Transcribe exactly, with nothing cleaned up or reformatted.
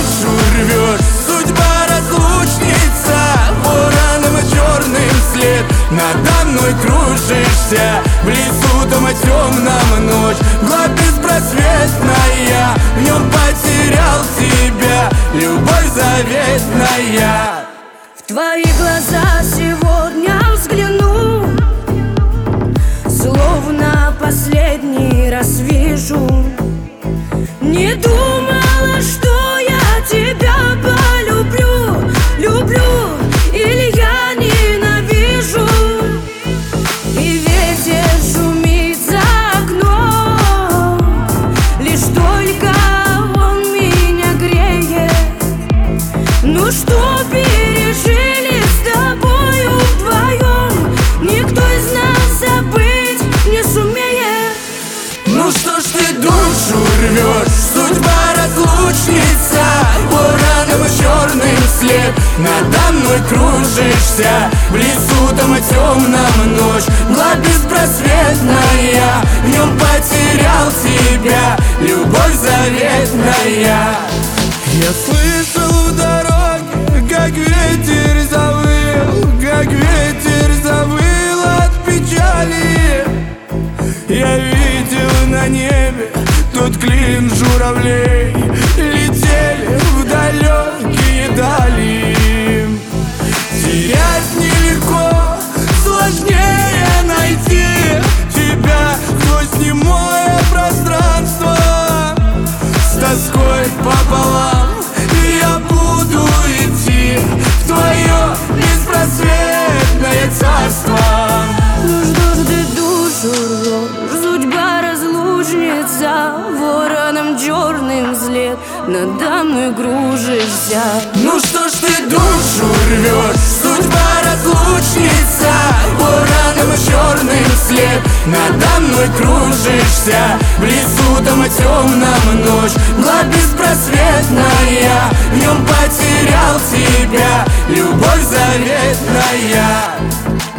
душу рвешь. Судьба разлучница, вороном черным след. Надо мной кружишься, в лесу дома темном ночь. Мгла беспросветная, в нем потерял тебя, любовь заветная. В твои глаза сегодня взгляну, словно последний раз вижу. Не думала, что я тебя полюблю, люблю или я ненавижу. И ветер шумит за окном, лишь только он меня греет. Ну что пережили с тобою вдвоем, никто из нас забыть не сумеет. Ну что ж ты душу рвешь, судьба разлучница, вороном черным след. Надо мной кружишься, в лесу дома темном ночь. Мгла беспросветная, в нем потерял тебя, любовь заветная. Я слышал в дороге, как ветер завыл, как ветер завыл от печали. Я видел на небе тот клин журавлей, летели в далекие дали. Терять нелегко, сложнее найти тебя сквозь немое пространство. С тоской пополам я буду идти в твое беспросветное царство. Ну что ж ты душу рвешь, судьба разлучница, вороном черным след. Надо мной кружишься. Ну что ж ты душу рвешь, судьба разлучница, вороном черным след. Надо мной кружишься, в лесу дома темном ночь. Мгла беспросветная, в нем потерял тебя, любовь заветная.